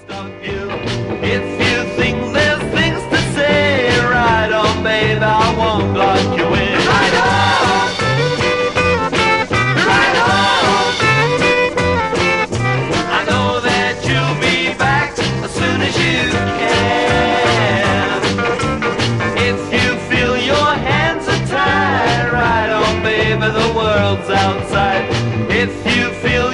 of you. If you think there's things to say, right on, babe, I won't block you in. Right on, right on. I know that you'll be back as soon as you can. If you feel your hands are tied, right on, baby, the world's outside. If you feel